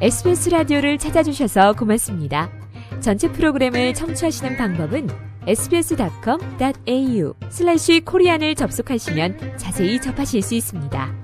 SBS 라디오를 찾아주셔서 고맙습니다. 전체 프로그램을 청취하시는 방법은 sbs.com.au/korean을 접속하시면 자세히 접하실 수 있습니다.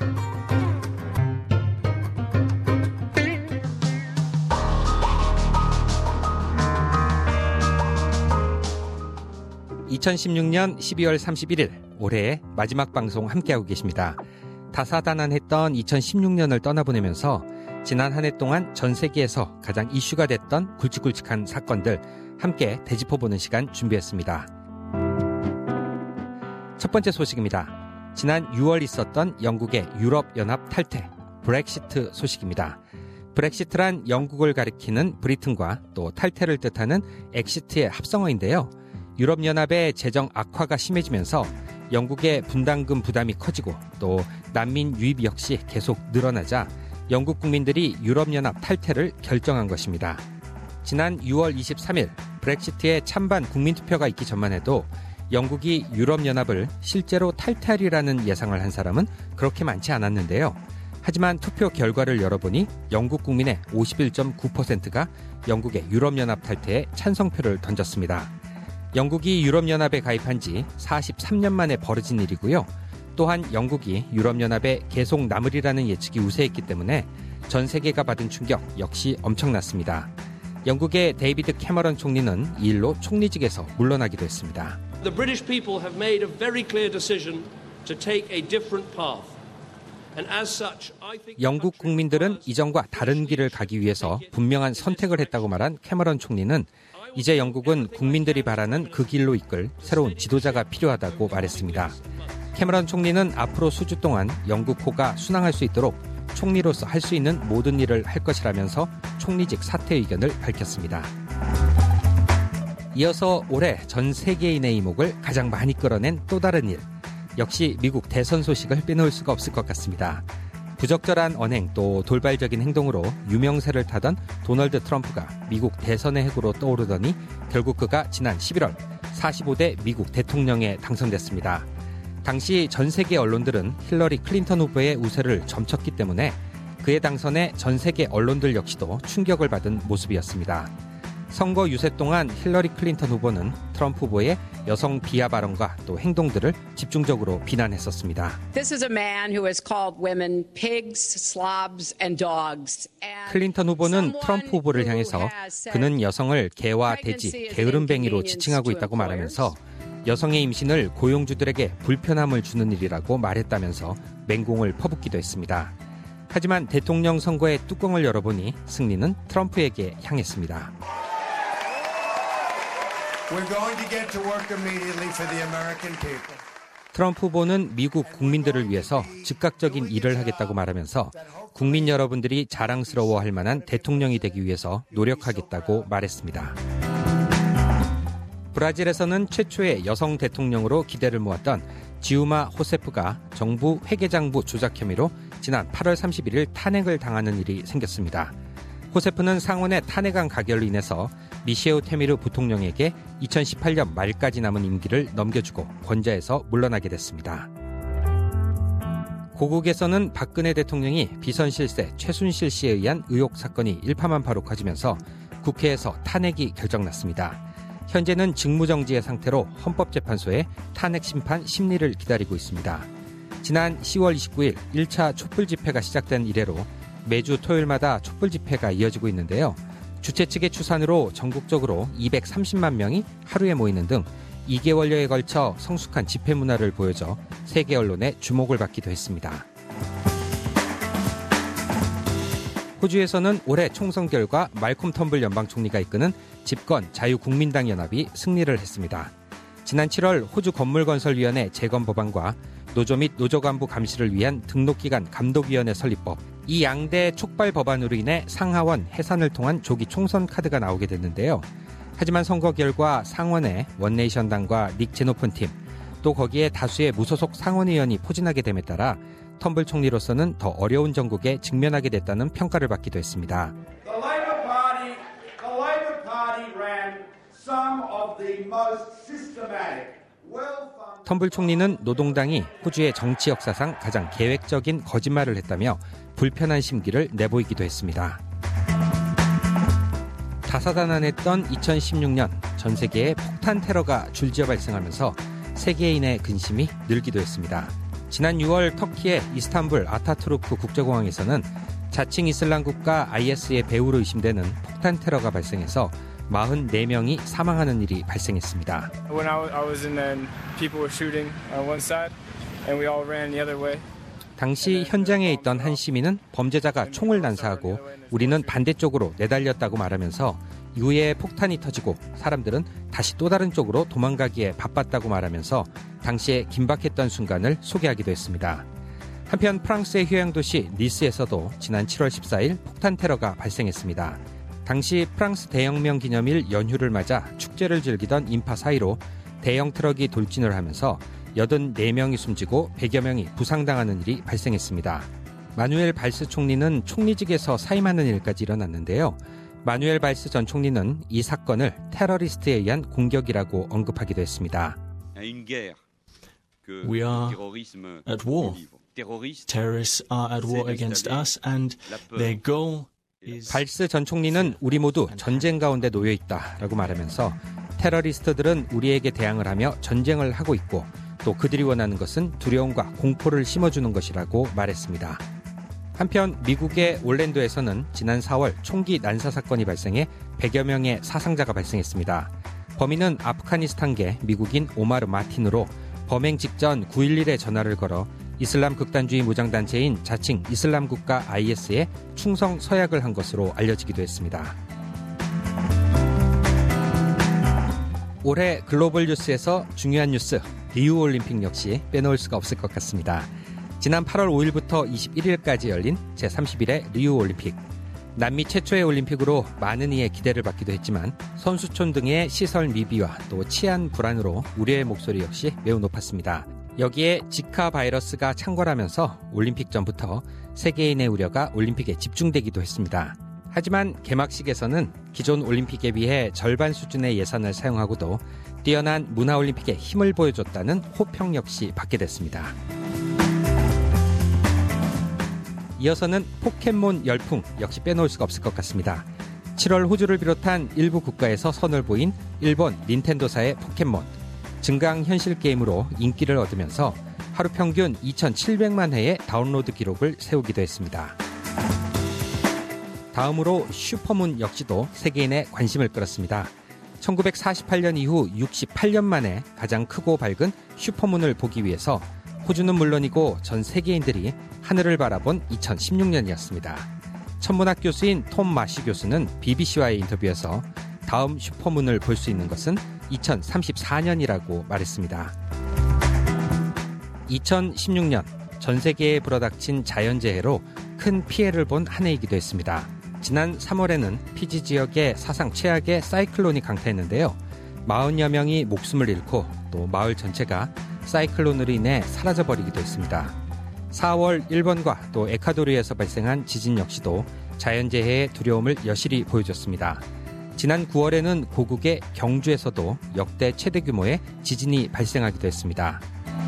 2016년 12월 31일 올해의 마지막 방송 함께하고 계십니다. 다사다난했던 2016년을 떠나보내면서 지난 한 해 동안 전 세계에서 가장 이슈가 됐던 굵직굵직한 사건들 함께 되짚어보는 시간 준비했습니다. 첫 번째 소식입니다. 지난 6월 있었던 영국의 유럽연합 탈퇴, 브렉시트 소식입니다. 브렉시트란 영국을 가리키는 브리튼과 또 탈퇴를 뜻하는 엑시트의 합성어인데요. 유럽연합의 재정 악화가 심해지면서 영국의 분담금 부담이 커지고 또 난민 유입 역시 계속 늘어나자 영국 국민들이 유럽연합 탈퇴를 결정한 것입니다. 지난 6월 23일 브렉시트의 찬반 국민투표가 있기 전만 해도 영국이 유럽연합을 실제로 탈퇴하리라는 예상을 한 사람은 그렇게 많지 않았는데요. 하지만 투표 결과를 열어보니 영국 국민의 51.9%가 영국의 유럽연합 탈퇴에 찬성표를 던졌습니다. 영국이 유럽연합에 가입한 지 43년 만에 벌어진 일이고요. 또한 영국이 유럽연합에 계속 남으리라는 예측이 우세했기 때문에 전 세계가 받은 충격 역시 엄청났습니다. 영국의 데이비드 캐머런 총리는 이 일로 총리직에서 물러나기도 했습니다. The British people have made a very clear decision to take a different path. 영국 국민들은 이전과 다른 길을 가기 위해서 분명한 선택을 했다고 말한 캐머런 총리는 이제 영국은 국민들이 바라는 그 길로 이끌 새로운 지도자가 필요하다고 말했습니다. 캐머런 총리는 앞으로 수주 동안 영국호가 순항할 수 있도록 총리로서 할 수 있는 모든 일을 할 것이라면서 총리직 사퇴 의견을 밝혔습니다. 이어서 올해 전 세계인의 이목을 가장 많이 끌어낸 또 다른 일. 역시 미국 대선 소식을 빼놓을 수가 없을 것 같습니다. 부적절한 언행 또 돌발적인 행동으로 유명세를 타던 도널드 트럼프가 미국 대선의 핵으로 떠오르더니 결국 그가 지난 11월 45대 미국 대통령에 당선됐습니다. 당시 전 세계 언론들은 힐러리 클린턴 후보의 우세를 점쳤기 때문에 그의 당선에 전 세계 언론들 역시도 충격을 받은 모습이었습니다. 선거 유세 동안 힐러리 클린턴 후보는 트럼프 후보의 여성 비하 발언과 또 행동들을 집중적으로 비난했었습니다. This is a man who has called women pigs, slobs and dogs. 클린턴 후보는 트럼프 후보를 향해서 그는 여성을 개와 돼지, 게으름뱅이로 지칭하고 있다고 말하면서 여성의 임신을 고용주들에게 불편함을 주는 일이라고 말했다면서 맹공을 퍼붓기도 했습니다. 하지만 대통령 선거의 뚜껑을 열어보니 승리는 트럼프에게 향했습니다. 트럼프 후보는 미국 국민들을 위해서 즉각적인 일을 하겠다고 말하면서 국민 여러분들이 자랑스러워할 만한 대통령이 되기 위해서 노력하겠다고 말했습니다. 브라질에서는 최초의 여성 대통령으로 기대를 모았던 지우마 호세프가 정부 회계장부 조작 혐의로 지난 8월 31일 탄핵을 당하는 일이 생겼습니다. 호세프는 상원의 탄핵안 가결로 인해서 미셰우 테미르 부통령에게 2018년 말까지 남은 임기를 넘겨주고 권좌에서 물러나게 됐습니다. 고국에서는 박근혜 대통령이 비선 실세 최순실 씨에 의한 의혹 사건이 일파만파로 커지면서 국회에서 탄핵이 결정났습니다. 현재는 직무정지의 상태로 헌법재판소의 탄핵 심판 심리를 기다리고 있습니다. 지난 10월 29일 1차 촛불 집회가 시작된 이래로 매주 토요일마다 촛불 집회가 이어지고 있는데요. 주최 측의 추산으로 전국적으로 230만 명이 하루에 모이는 등 2개월여에 걸쳐 성숙한 집회 문화를 보여줘 세계 언론의 주목을 받기도 했습니다. 호주에서는 올해 총선 결과 말콤 텀블 연방 총리가 이끄는 집권 자유국민당 연합이 승리를 했습니다. 지난 7월 호주 건물건설위원회 재건 법안과 노조 및 노조 간부 감시를 위한 등록기관 감독위원회 설립법, 이 양대 촉발 법안으로 인해 상하원 해산을 통한 조기 총선 카드가 나오게 됐는데요. 하지만 선거 결과 상원의 원네이션당과 닉 제노픈 팀, 또 거기에 다수의 무소속 상원의원이 포진하게 됨에 따라 텀블 총리로서는 더 어려운 정국에 직면하게 됐다는 평가를 받기도 했습니다. 텀블 총리는 노동당이 호주의 정치 역사상 가장 계획적인 거짓말을 했다며 불편한 심기를 내보이기도 했습니다. 다사다난했던 2016년 전 세계에 폭탄 테러가 줄지어 발생하면서 세계인의 근심이 늘기도 했습니다. 지난 6월 터키의 이스탄불 아타투르크 국제공항에서는 자칭 이슬람 국가 IS의 배후로 의심되는 폭탄 테러가 발생해서 44명이 사망하는 일이 발생했습니다. When I was in there, people were shooting on one side, and we all ran the other way. 당시 현장에 있던 한 시민은 범죄자가 총을 난사하고 우리는 반대쪽으로 내달렸다고 말하면서 이후에 폭탄이 터지고 사람들은 다시 또 다른 쪽으로 도망가기에 바빴다고 말하면서 당시에 긴박했던 순간을 소개하기도 했습니다. 한편 프랑스의 휴양도시 니스에서도 지난 7월 14일 폭탄 테러가 발생했습니다. 당시 프랑스 대혁명 기념일 연휴를 맞아 축제를 즐기던 인파 사이로 대형 트럭이 돌진을 하면서 84명이 숨지고 100여 명이 부상당하는 일이 발생했습니다. 마누엘 발스 총리는 총리직에서 사임하는 일까지 일어났는데요. 마누엘 발스 전 총리는 이 사건을 테러리스트에 의한 공격이라고 언급하기도 했습니다. We are at war. Terrorists are at war against us and their goal is... 발스 전 총리는 우리 모두 전쟁 가운데 놓여 있다라고 말하면서 테러리스트들은 우리에게 대항을 하며 전쟁을 하고 있고 또 그들이 원하는 것은 두려움과 공포를 심어주는 것이라고 말했습니다. 한편 미국의 올랜도에서는 지난 4월 총기 난사 사건이 발생해 100여 명의 사상자가 발생했습니다. 범인은 아프가니스탄계 미국인 오마르 마틴으로 범행 직전 911에 전화를 걸어 이슬람 극단주의 무장단체인 자칭 이슬람 국가 IS에 충성 서약을 한 것으로 알려지기도 했습니다. 올해 글로벌 뉴스에서 중요한 뉴스 리우올림픽 역시 빼놓을 수가 없을 것 같습니다. 지난 8월 5일부터 21일까지 열린 제31회 리우올림픽. 남미 최초의 올림픽으로 많은 이의 기대를 받기도 했지만 선수촌 등의 시설 미비와 또 치안 불안으로 우려의 목소리 역시 매우 높았습니다. 여기에 지카 바이러스가 창궐하면서 올림픽 전부터 세계인의 우려가 올림픽에 집중되기도 했습니다. 하지만 개막식에서는 기존 올림픽에 비해 절반 수준의 예산을 사용하고도 뛰어난 문화올림픽에 힘을 보여줬다는 호평 역시 받게 됐습니다. 이어서는 포켓몬 열풍 역시 빼놓을 수가 없을 것 같습니다. 7월 호주를 비롯한 일부 국가에서 선을 보인 일본 닌텐도사의 포켓몬. 증강현실 게임으로 인기를 얻으면서 하루 평균 2,700만 회의 다운로드 기록을 세우기도 했습니다. 다음으로 슈퍼문 역시도 세계인의 관심을 끌었습니다. 1948년 이후 68년 만에 가장 크고 밝은 슈퍼문을 보기 위해서 호주는 물론이고 전 세계인들이 하늘을 바라본 2016년이었습니다. 천문학 교수인 톰 마시 교수는 BBC와의 인터뷰에서 다음 슈퍼문을 볼 수 있는 것은 2034년이라고 말했습니다. 2016년 전 세계에 불어닥친 자연재해로 큰 피해를 본 한 해이기도 했습니다. 지난 3월에는 피지 지역에 사상 최악의 사이클론이 강타했는데요. 40여 명이 목숨을 잃고 또 마을 전체가 사이클론으로 인해 사라져버리기도 했습니다. 4월 일본과 또 에콰도르에서 발생한 지진 역시도 자연재해의 두려움을 여실히 보여줬습니다. 지난 9월에는 고국의 경주에서도 역대 최대 규모의 지진이 발생하기도 했습니다.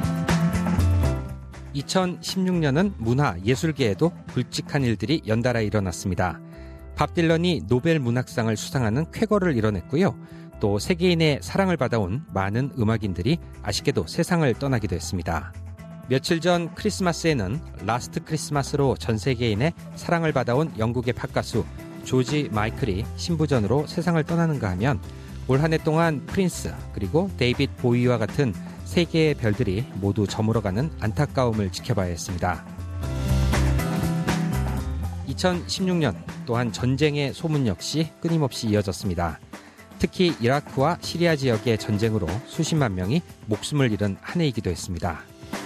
2016년은 문화, 예술계에도 굵직한 일들이 연달아 일어났습니다. 밥 딜런이 노벨 문학상을 수상하는 쾌거를 이뤄냈고요. 또 세계인의 사랑을 받아온 많은 음악인들이 아쉽게도 세상을 떠나기도 했습니다. 며칠 전 크리스마스에는 라스트 크리스마스로 전 세계인의 사랑을 받아온 영국의 팝가수 조지 마이클이 신부전으로 세상을 떠나는가 하면 올 한 해 동안 프린스 그리고 데이빗 보위와 같은 세계의 별들이 모두 저물어가는 안타까움을 지켜봐야 했습니다. 2016년 또한 전쟁의 소문 역시 끊임없이 이어졌습니다. 특히 이라크와 시리아 지역의 전쟁으로 수십만 명이 목숨을 잃은 한 해이기도 했습니다.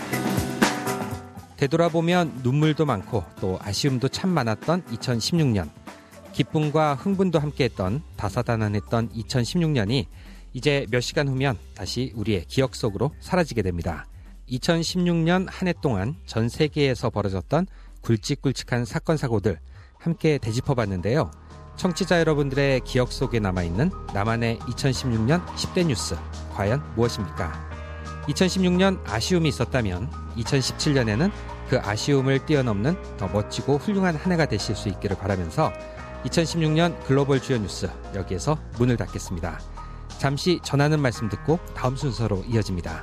되돌아보면 눈물도 많고 또 아쉬움도 참 많았던 2016년. 기쁨과 흥분도 함께했던 다사다난했던 2016년이 이제 몇 시간 후면 다시 우리의 기억 속으로 사라지게 됩니다. 2016년 한 해 동안 전 세계에서 벌어졌던 굵직굵직한 사건 사고들 함께 되짚어봤는데요. 청취자 여러분들의 기억 속에 남아있는 나만의 2016년 10대 뉴스 과연 무엇입니까? 2016년 아쉬움이 있었다면 2017년에는 그 아쉬움을 뛰어넘는 더 멋지고 훌륭한 한 해가 되실 수 있기를 바라면서 2016년 글로벌 주요 뉴스 여기에서 문을 닫겠습니다. 잠시 전하는 말씀 듣고 다음 순서로 이어집니다.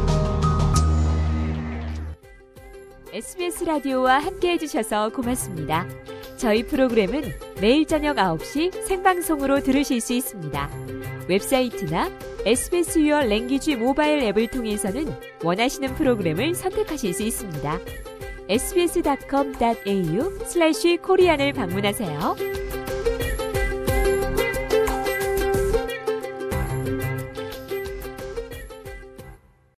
SBS 라디오와 함께해 주셔서 고맙습니다. 저희 프로그램은 매일 저녁 9시 생방송으로 들으실 수 있습니다. 웹사이트나 SBS Your Language 모바일 앱을 통해서는 원하시는 프로그램을 선택하실 수 있습니다. sbs.com.au/korean을 방문하세요.